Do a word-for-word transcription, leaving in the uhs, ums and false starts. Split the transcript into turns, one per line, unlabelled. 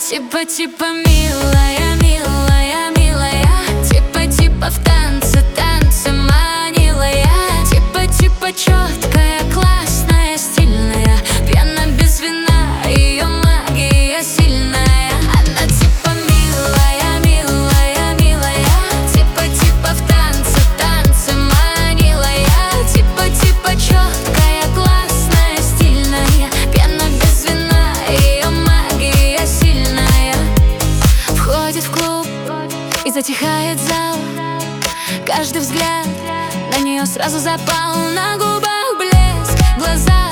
Типа-типа милая, милая, милая. Типа-типа в танце, танце манила я. Типа-типа четкая, классная, стильная. Пьяна без вина, ее магия сильная. Она типа милая, милая, милая. Типа-типа в танце, танце манила я. Типа-типа четкая, классная, стильная. Пьяна без вина, ее магия сильная. Входит в клуб и затихает зал. Каждый взгляд на нее сразу запал. На губах блеск, глаза